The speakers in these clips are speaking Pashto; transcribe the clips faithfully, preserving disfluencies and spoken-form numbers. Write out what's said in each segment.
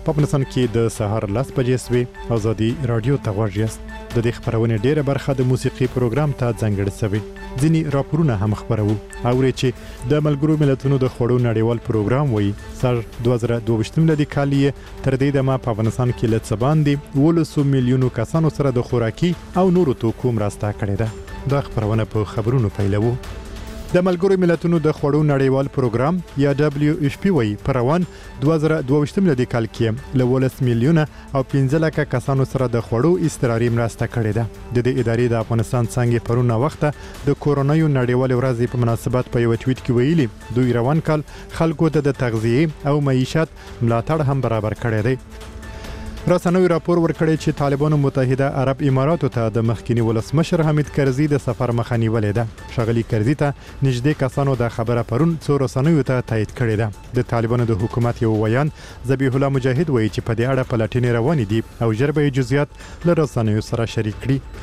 په افغانستان کې د سهار لس بجې سوي ازادي رادیو ته غوږ یاست. د دې خبرونې ډیره برخه د موسیقي پروګرام ته ځانګړې شوې. ځینې راپورونه هم خبرو اوري چې د ملګرو ملتونو د خوړو نړیوال پروګرام وایي سر دوه زره دوه ویشت ملي کال یې تر دې دمه په افغانستان کې له څه باندې اوولس میلیونو کسانو سره د خوراکي او نورو توکو مرسته کړې ده. دا خبرونه په خبرونو پیلوو. د ملګرو ملتونو د خوړو نړیوال پروګرام یا دبليو اف پی وایي په روان دوه زره دوه ویشت ملي کال کې له اوولس میلیونه او پنځه لکه کسانو سره د خوړو اضطراري مرسته کړې ده. د دې ادارې د افغانستان څنګه پرونه وخته د کورونا نړیوال ورځ په مناسبت په یو ټویټ کې ویلي دوی روان کال خلکو ته د تغذیه او معیشت ملاتړ هم برابر کړی دی. رسنوي راپور ورکړی چې طالبانو متحده عرب اماراتو ته د مخکینی ولسمشر حمید کرزي د سفر مخه نیولې ده. شغلي کرزي ته نږدې کسانو د خبره پرون څو رسنوي ته تایید کړې ده. د طالبانو د حکومت یو ویان ذبیح الله مجاهد وایي چې په دې اړه پلټنې روانې دي او ژر به جزئیات له رسنوي سره شریک کړي.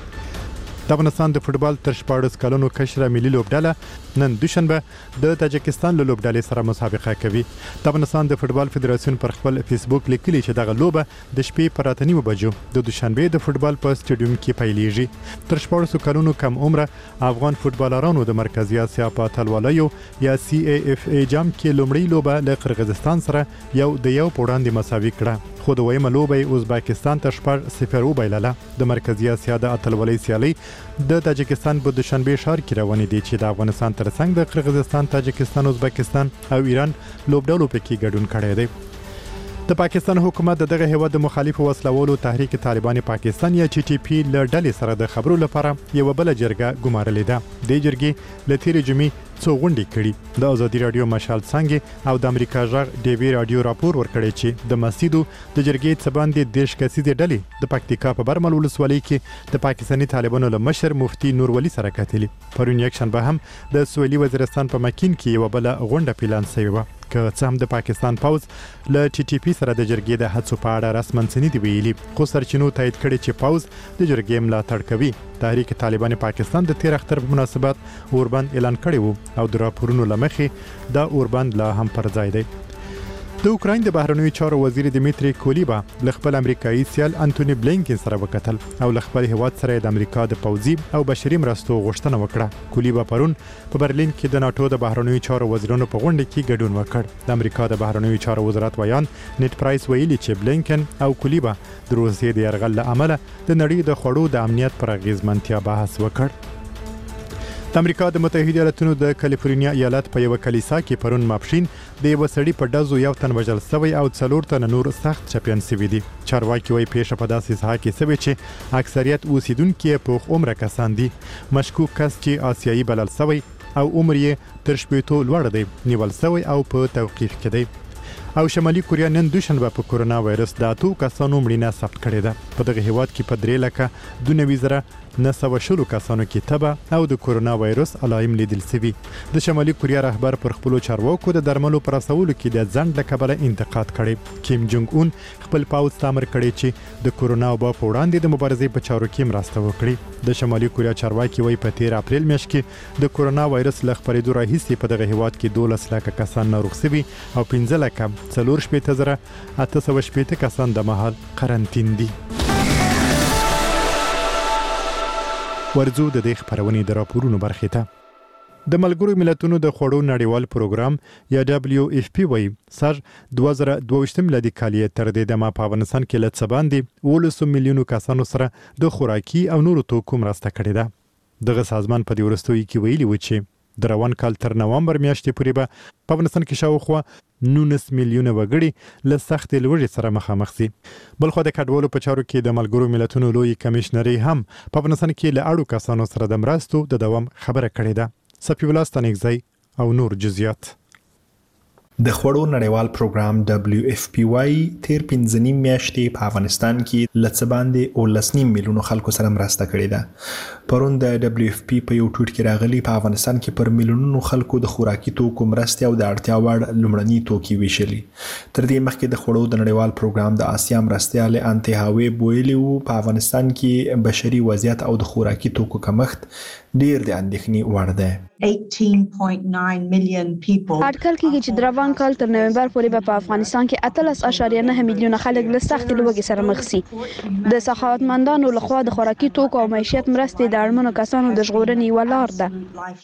د افغانستان د فوتبال تر شپاړس کلونو کشره ملي لوبډله نن دوشنبه د تاجکستان له لوبډلې سره مسابقه کوي. د افغانستان د فوتبال فدراسیون پر خپل فیسبوک لیکلي چې دغه لوبه د شپې پر اته نیمو بجو د دوشنبه د فوتبال په سټیډیوم کې پیلېږي. تر شپاړس کلونو کم عمره افغان فوتبالرانو د مرکزی اسیا په اتلوالۍ یا سی ای اف ای جام کې لومړی لوبه له قرغیزستان سره یو د یو په وړاندې مساوي کړه. خو د ویمه لوبه ازبکستان ته شپږ صفر وبایلله. د مرکزی اسیا د اتلولۍ سیالي د تاجکستان په دوشنبه ښار کې روانې دي چې د افغانستان ترڅنګ د قرغیزستان، تاجکستان، ازبکستان او ایران لوبډلو پکې ګډون کړی دی. د پاکستان حکومت دغه هیواد د مخالفو وسلوالو تحریک طالبان پاکستان یا ټي ټي پی له ډلې سره د خبرو لپاره یو بل جرګه ګمارلې ده. د جرګې له تیرې جمعې څو غونډې کړي. د ازادي رادیو مشال څنګه او د امریکا ژغ ډي وی رادیو راپور ورکړی چې د مسجدو د جرګې څخه باندې دیش کسیزې ډلې د پکتیکا په برمل ولسوالۍ کې د پاکستاني طالبانو له مشر مفتي نور ولی سره کتلي. پرون یک شنبه هم د سویلي وزیرستان په مکین کې یو بل غونډه پلان شوی و که څه هم د پاکستان پوز له ټي ټي پی سره د جرګې د هڅو په اړه رسماً څه نه دی ویلي، خو سرچینو تایید کړي چې پوز د جرګې ملاتړ کوي. تحریک طالبان پاکستان د تیر اختر په مناسبت اوربند اعلان کړی وو او د راپورونو لمخې دا اوربند لا هم پر ځای دی. د اوکراین د بهرنیو چارو وزیر دیمیتری کولیبا له خپل امریکایي سیال انټونی بلینکن سره وکتل او له خپل هیواد سره د امریکا د پوځي او بشري مرستو غوښتنه وکړه. کولیبا پرون په برلین کې د ناتو د بهرنیو چارو وزیرانو په غونډه کې ګډون وکړ. د امریکا د بهرنیو چارو وزارت ویان نیټ پرایس ویلي چې بلینکن او کولیبا د روسیې د یرغل له امله د نړۍ د خوړو د امنیت پر اغیزمنتیا بحث وکړ. د امریکا د متحده ایالاتونو د کالیفورنیا ایالت په یو کلیسا کې پرون ماپښین د یو سړي په ډزو یو تن وژل شوی او څلور تن نور سخت چپیان شوي دي. چارواکي وايي پیښه په داسې ساحه کې شوې چې اکثریت اوسیدونکو په عمر کسان دي. مشکوک کس چې آسیایي بلل شوی او عمر یې تر شپېتو لوړ دی نیول شوی او په توقیف کې دی. او شمالي کوریا نن دوشنبه په کورونا وایرس د اتو کسانو مړینه ثبت کړې ده. په دغه هیواد کې په درې لکه دوه نوي زره نه سوه شلو کسانو کې تبه او د کورونا وایرس علایم لیدل شوي. د شمالي کوریا رهبر پر خپلو چارواکو د درملو پر رسولو کې د ځنډ له کبله انتقاد کړی. کیم جونګ اون خپل پوځ ته امر کړی چې د کورونا وبا په وړاندې د مبارزې په چارو کې مرسته وکړي. د شمالي کوریا چارواکي وايي په تیر اپریل میاشت کې د کورونا وایرس له خپرېدو راهیسې په دغه هیواد کې دولس لکه کسان ناروغ شوي او پنځه لکه څلور شپېته زره اته سوه شپېته کسان د مهال قرنطین دي. ورځو د دې خبرونې د راپورونو برخې ته. د ملګرو ملتونو د خوړو نړیوال پروګرام یا دبليو اف پی وایي سر دوه زره دوه ویشت ملي کال تر دې دمه په افغانستان کې له څه باندې اوولس میلیونو کسانو سره د خوراکي او نورو توکو مرسته کړې ده. دغه سازمان په دې وروستیو کې ویلي و چې د روان کال تر نومبر میاشتې پورې به په افغانستان کې شاوخوا نولس میلیونه وګړي له سختې لوږې سره مخامخ شي. بلخو د کډوالو په چارو کې د ملګرو ملتونو لوی کمیشنري هم په افغانستان کې له اړو کسانو سره د مرستو د دوام خبره کړې ده. صفي الله ستانکزی او نور جزئیات. د خوړو نړیوال پروګرام دبليو اف پی واي تیر پنځه نیم میاشتې په افغانستان کې لڅ باندې اوولس نیم میلیونو خلکو سره مرسته کړې ده. پرون د دبليو اف پی په یو ټویټ کې راغلي په افغانستان کې پر میلیونونو خلکو د خوراکي توکو مرستې او د اړتیا وړ لومړني توکي ویشلي. تر دې مخکې د خوړو د نړیوال پروګرام د آسیا مرستیال انتي هاوی بویلی وو په افغانستان کې بشري وضعیت او د خوراکي توکو کمښت ډیر د اندېښنې وړ دی. eighteen point nine million people. اټکل کېږي چې د روان کال تر نومبر پورې په افغانستان کې اتلس اعشاریه نه میلیونه خلک له سختې لوږې سره مخ شي. د سخاوتمندانو لخوا د خوراکي توکو او معیشت مرستې د اړمنو کسانو د ژغورنې یوه لار ده.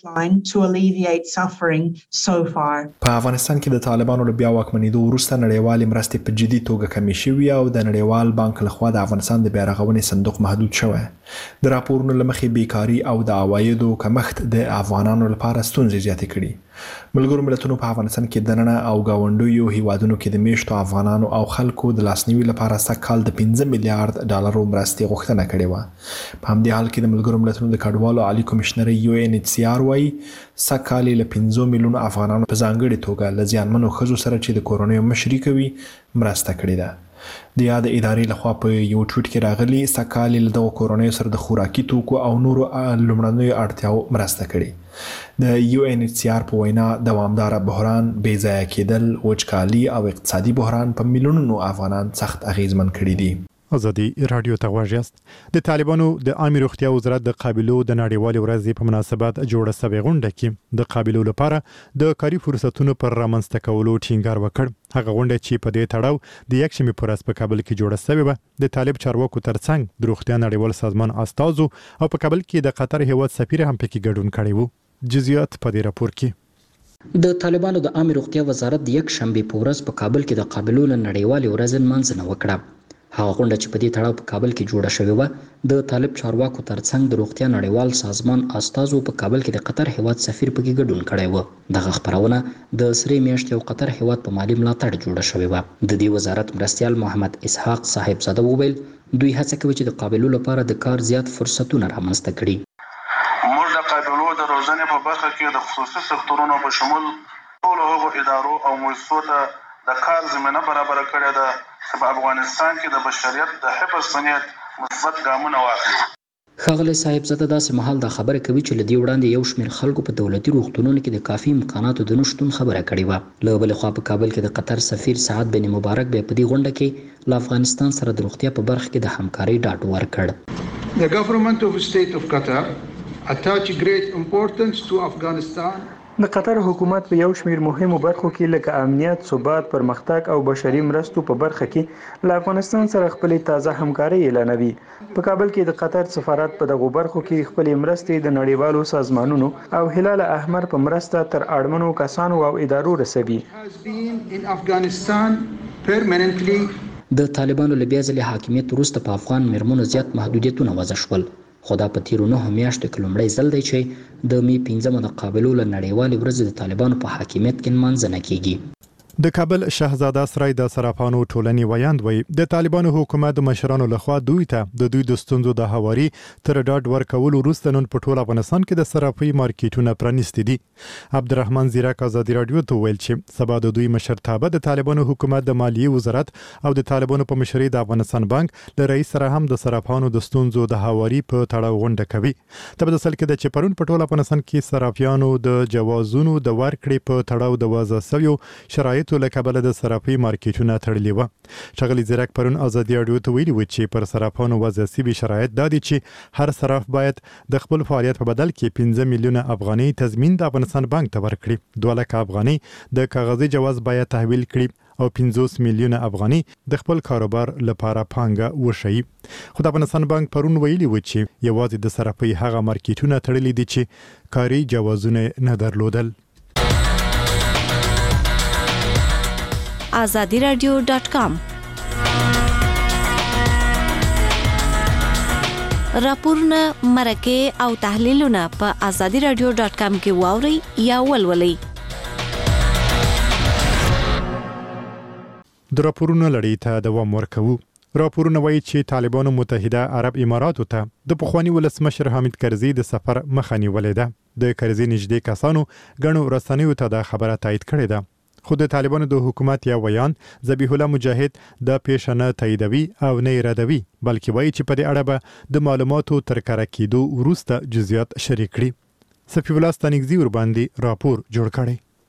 په افغانستان کې د طالبانو له بیا واکمنېدو وروسته نړیوالې مرستې په جدي توګه کمې شوې او د نړیوال بانک لخوا د افغانستان د بیارغونې صندوق محدود شوی. د راپورونو له مخې بیکاري او د عوایدو کمښت د افغانانو لپاره ستونزې زیاتې کړي. ملګرو ملتونو په افغانستان کې دننه او گاونډیو هیوادونو کې د میشتو افغانانو او خلکو د لاسنیوي لپاره سږکال د پنځه میلیارډ ډالرو مرستې غوښتنه کړې وه. په همدې حال کې د ملګرو ملتونو د کډوالو عالی کمشنر یو ان ایچ سی آر وايي سږکال له پنځه میلیونو افغانانو په ځانګړې توګه له زیانمنو ښځو سره چې د کورنیو مشري کوي مرسته کړې ده. د یاد ادارې لخوا په یو ټویټ کې راغلي سږکال له دغو کورنیو سره د خوراکي توکو او نورو لومړنیو اړتیاو مرسته کړې. د یو ان ایچ سی آر په وینا دوامداره بحران، بې ځایه کېدل، وچکالي او اقتصادي بحران په میلیونونو افغانان سخت اغیزمن کړي دي. ازادي رادیو ته غواړئ یاست. د طالبانو د عامه روغتیا وزارت د قابلو د نړیوالې ورځې په مناسبت جوړه شوې غونډه کې د قابلو لپاره د کاري فرصتونو پر رامنځته کولو ټینګار وکړ. هغه غونډه چې په دې تړاو د یکشنبې په ورځ په کابل کې جوړه شوې وه د طالب چارواکو ترڅنګ د روغتیا نړیوال سازمان استازو او په کابل کې د قطر هیواد سفیر هم پکې ګډون کړی وو. جزئیات په دې راپور کې. د طالبانو د عامه روغتیا وزارت د یکشنبې په ورځ په کابل کې د قابلو نړیوالې ورځې نمانځنه وکړه. هغه غونډه چې په دې تړاو په کابل کې جوړه شوې وه د طالب چارواکو ترڅنګ د روغتیا نړیوال سازمان استازو په کابل کې د قطر هیواد سفیر پکې ګډون کړی و. دغه خبرونه د سرې میاشتې او قطر هیواد په مالی ملاتړ جوړه شوې وه. د دې وزارت مرستیال محمد اسحاق صاحب زاده وویل دوی هڅه کوي چې د قابلو لپاره د کار زیات فرصتونه رامنځته کړي. موږ د قابلو د روزنې په برخه کې د خصوصي سکتورونو په شمول ټولو هغو ادارو او مؤسسو ته د کار زمینه برابره کړې ده چې په افغانستان کې د بشریت د حفظ په نیت مثبت ګامونه واخلي. ښاغلی صاحب زاده داسې مهال دا خبره کوي چې له دې وړاندې یو شمېر خلکو په دولتي روغتونونو کې د کافي امکاناتو د نشتون خبره کړې وه. له بلې خوا په کابل کې د قطر سفیر سعد بن مبارک بیا په دې غونډه کې له افغانستان سره د روغتیا په برخه کې د همکارۍ ډاډ ورکړ. The government of the state of Qatar attach great importance to Afghanistan. د قطر حکومت په یو شمېر مهمو برخو کې لکه امنیت، ثبات، پرمختګ او بشري مرستو په برخه کې له افغانستان سره خپلې تازه همکاري اعلانوي. په کابل کې د قطر سفارت په دغو برخو کې خپلې مرستې د نړیوالو سازمانونو او هلال احمر په مرسته تر اړمنو کسانو او ادارو رسوي. د طالبانو له بیا ځلې حاکمیت وروسته په افغان میرمنو زیات محدودیتونه وضع شول. خو دا په تیرو نهو میاشتو کې لومړی ځل دی چې د می پنځمه د قابلو له نړیوالې ورځې د طالبانو په حاکمیت کې نمانځنه کیږي. د کابل شهزاده سرای د صرافانو ټولنې ویاند وی د طالبانو حکومت د مشرانو لخوا دوی ته د دوی د ستونزو د هواري تر ډاډ ورکول وروسته نن په ټول افغانستان کې د صرافي مارکیټونه پرانیستي دي. عبدالرحمن زیرک ازادي رادیو ته ویل چې سبا د دوی مشرتابه د طالبانو حکومت د مالیې وزارت او د طالبانو په مشرۍ د افغانستان بانک له رئیس سره هم د صرافانو د ستونزو د هواري په تړاو غونډه کوي. تبه د سل کې د چپرون په ټول افغانستان کې صرافیانو د جوازونو د ورکړې په تړاو د وضع شویو شرایطو له کبله د صرافي مارکیټونه تړلي وو. ښاغلي زیرک پرون ازادي رادیو ته ویلي و چې پر صرافانو وضع شوي شرایط دا دي چې هر صراف باید د خپل فعالیت په بدل کې پنځه میلیونه افغانۍ تضمین د افغانستان بانک ته ورکړي. دوه لکه افغانۍ د کاغذي جواز باید تحویل کړي او پنځوس میلیونه افغانۍ د خپل کاروبار لپاره پانګه وشي. خو د افغانستان بانک پرون ویلي و چې یوازې د صرافي هغه مارکیټونه تړلي دي چې کاري جوازونه نه درلودل. azadi radio dot com راپورونه، مرکې او تحلیلونه په azadi radio dot com کې واورئ یا ولولئ. د راپورونو لړۍ ته دوام ورکوو. راپورونه وایي چې طالبانو متحده عرب اماراتو ته د پخوانی ولسمشر حامد کرزي د سفر مخه نیولې ده. د کرزي نږدې کسانو غنو رسنیو ته دا خبره تایید کړې ده. خو د طالبانو د حکومت یا ویان ذبیح الله مجاهد د پیشنه تاییدوي او نه ردوي، بلکې وایي چې په دې اړه به د معلوماتو تر کره کېدو وروسته جزئیات شریک کړي. صفی الله ستانکزي ور باندې راپور جوړ کړي.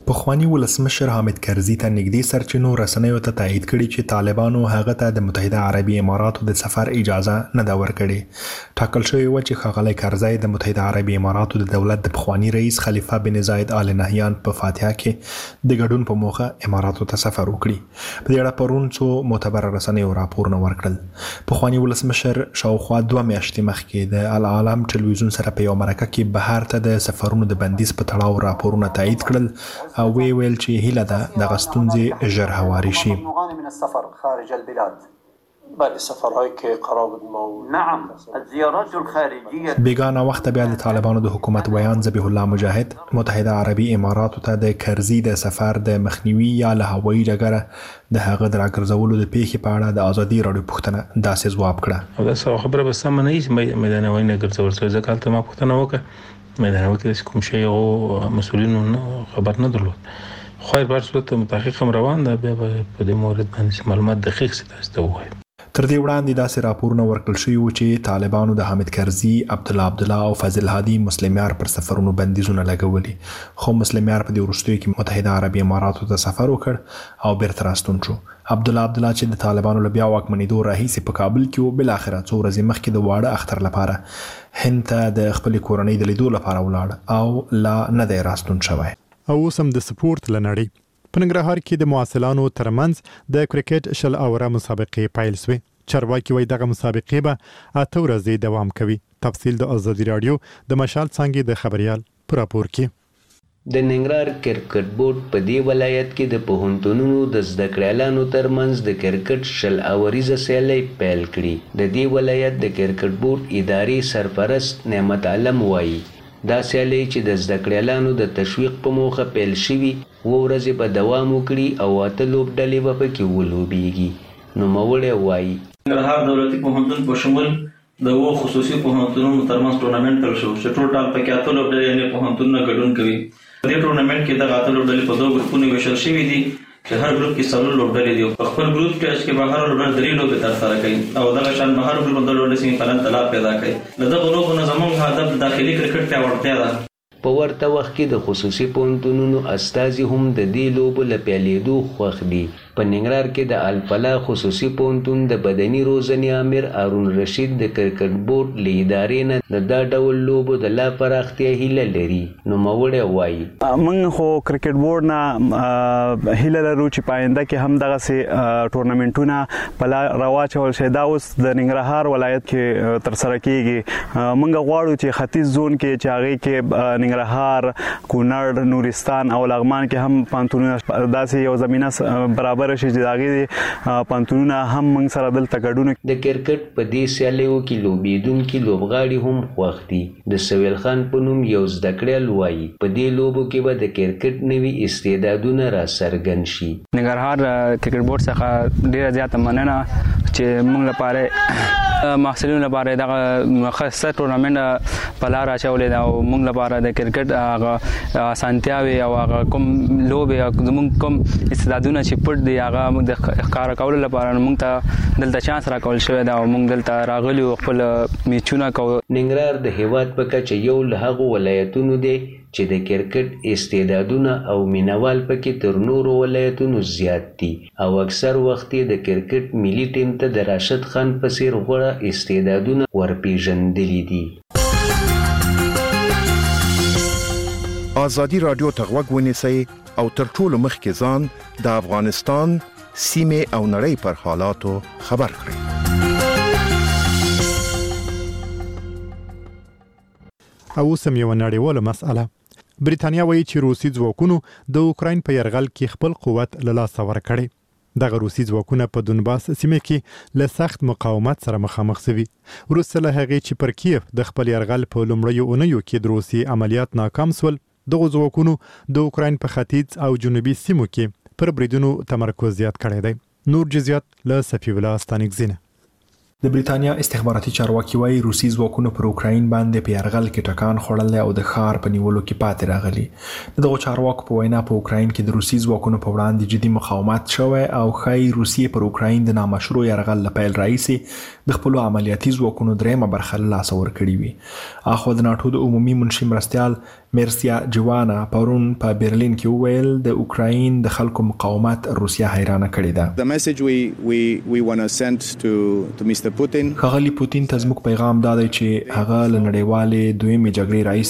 پخوانی ولسمشر حامد کرزي ته نږدې سرچینو رسنیو ته تایید کړي چې طالبانو هغه ته د متحده عربي اماراتو د سفر اجازه نه ده ورکړې. ټاکل شوی و چې ښاغلی کرزي د متحده عربي اماراتو د دولت د پخوانی رئیس خلیفه بن زاید آل نهیان په فاتحه کې د ګډون په موخه اماراتو ته سفر وکړي. په دې اړه پرون څو معتبر رسنیو راپورونه ورکړل. پخوانی ولسمشر شاوخوا دوه میاشتې مخکې د العالم ټلویزیون سره په یو مرکه کې بهر ته د سفرونو د بندیز په تړاو راپورونه تایید کړل او وی ویل چې هیله ده دغه ستونزې ژر هوارې شي. من السفر خارج البلاد بله سفرهایی که قرار بود ما نعم الزیارات الخارجیه. بیگانه وخت بیا د طالبانو د حکومت ویان ذبیح الله مجاهد متحده عربي اماراتو ته د کرزي د سفر د مخنیوي یا له هوایي ډګره د هغه د راګرځولو د پیښې په اړه د ازادي راډیو پوښتنه داسې ځواب کړه. او دا خبره به سم نه وي میدان هوایي نه ګرځول شوی ځکه هلته ما پوښتنه وکړه میدان هوایي کې کوم شی او مسؤلینو خبر نه درلود. خو هر صورت متحقق هم روان ده بیا په دې مورد باندې معلومات دقیق سي تاسو ته وایي. تر دې وړاندې داسې راپورونه ورکړل شوي وو چې طالبانو د حامد کرزي، عبدالله عبدالله او فضل هادي مسلمیار پر سفرونو بندیزونه لګولي، خو مسلمیار په دې وروستیو کې متحده عربي اماراتو ته سفر وکړ او بیرته راستون شو. عبدالله عبدالله چې د طالبانو له بیا واکمنېدو راهیسې په کابل کې و، بالاخره څو ورځې مخکې د واړه اختر لپاره هند ته د خپلې کورنۍ د لیدو لپاره ولاړ او لا نه دی راستون شوی. او اوس هم د سپورت له نړۍ په ننګرهار کې د مواصلانو ترمنځ د کرکټ شل اوره مسابقې پیل شوې. چارواکي وایي دغه مسابقې به اته ورځې دوام کوي. تفصیل د ازادي راډیو د مشال څانګې د خبريال پر راپور کې. د ننګرهار کرکټ بورډ په دې ولایت کې د پوهنتونونو د زده کړیالانو ترمنځ د کرکټ شل اوریزه سیالۍ پیل کړي. د دې ولایت د کرکټ بورډ اداري سرپرست نعمت علم وایي دا سیالۍ چې د زده کړیالانو د تشویق په موخه پیل شوي اووه ورځې به دوام وکړي او اته لوبډلې به پکې ولوبېږي. نوموړی وایي ننګرهار دولتي پوهنتون په شمول د اووه خصوصي پوهنتونونو ترمنځ ټورنمنټ پیل شو چې ټوټال پکې اته لوبډلې یعنې پوهنتونونه ګډون کوي. په دې ټورنمنټ کې دغه اته لوبډلې په دوه ګروپونو ویشل شوي دي چې هر ګروپ کې څلور لوبډلې دي. په خپل ګروپ کې به هر لوبډله درې لوبې ترسره کوي او دغه شان به هر ګروپ د لوبډلې سیمې فاینل ته لار پیدا کوي. له دغو لوبو نه زموږ هدف د داخلي کرکټ پیاوړتیا ده. په ورته وخت کې د خصوصي پوهنتونونو استازي هم د دې لوبو له پیلېدو خوښ دي. په ننګرهار کې د الفلاح خصوصي پوهنتون د بدني روزنې امیر هارون رشید د کرکټ بورډ له ادارې نه د دا ډول لوبو د لا پراختیا هیله لري. نوموړی وایي موږ خو کرکټ بورډ نه هیله لرو چې په آینده کې هم دغسې ټورنمنټونه په لار راواچول شي. دا اوس د ننګرهار ولایت کې ترسره کیږي. موږ غواړو چې ختیځ زون کې چې هغې کې ننګرهار، کونړ، نورستان او لغمان کې هم پوهنتونونه داسې یو زمینه برابر شي چې هغې پوهنتونونه هم موږ سره دلته ګډون. د کرکټ په دې سیالیو کې لوبېدونکي لوبغاړي هم خوښ دي. د سویل خان په نوم یو زده کړیال وایي په دې لوبو کې به د کرکټ نوي استعدادونه را څرګند شي. ننګرهار کرکټ بورډ څخه ډېره زیاته مننه چې موږ لپاره محصلینو لپاره دغه خاصه ټورنمنټ په لار اچولې ده او موږ لپاره د کرکټ هغه اسانتیاوې او هغه کوم لوبې زموږ کوم استعدادونه چې پټ دي هغه موږ د ښکاره کولو لپاره موږ ته دلته چانس راکول شوی دی او موږ دلته راغلي او خپل میچونه کوو. ننګرهار د هېواد په کچه یو له هغو ولایتونو دی چې د کرکټ استعدادونه او مینوال پکې تر نورو ولایتونو زیات دي او اکثر وخت یې د کرکټ ملي ټیم ته د راشد خان په څېر غوره استعدادونه ورپېژندلي دي. ازادي راډیو ته غوږ ونیسئ او تر ټولو مخکې ځان د افغانستان سیمې او نړۍ پر حالاتو خبر کړئ. او سم یو نړیواله مسأله. بریتانیا وایي چې روسي ځواکونو د اوکراین په یرغل کې خپل قوت له لاسه ورکړی. دغه روسي ځواکونه په دونباس سیمه کې له سخت مقاومت سره مخامخ شوي. وروسته له هغې چې پر کیف د خپل یرغل په لومړیو اونیو کې د روسي عملیات ناکام سول، دغه ځواکونو د اوکراین په ختیځ او جنوبي سیمو کې پر بریدونو تمرکز زیات کړی دی. نور جزئیات له صفی الله ستانکزینه. د بریتانیا استخباراتي چارواکي وایي روسي ځواکونو پر اوکراین باندې په یرغل کې ټکان خوړلی او د ښار په نیولو کې پاتې راغلي. د دغو چارواکو په وینا په اوکراین کې د روسي ځواکونو په وړاندې جدي مقاومت شوی او ښایي روسیې پر اوکراین د نامشروع یرغل له پیل راهیسې د خپلو عملیاتي ځواکونو درېیمه برخه له لاسه ورکړې وي. اخوا د ناټو د عمومي منشي مرستیال میرسیا جوانا پرون په برلین کې وویل د اوکراین د خلکو مقاومت روسیا حیرانه کړې ده. The message we we we want to send to to Mister Putin. ښاغلي پوتین ته زموږ پیغام دا دی چې هغه له نړیوالې دویمې جګړې راهیسې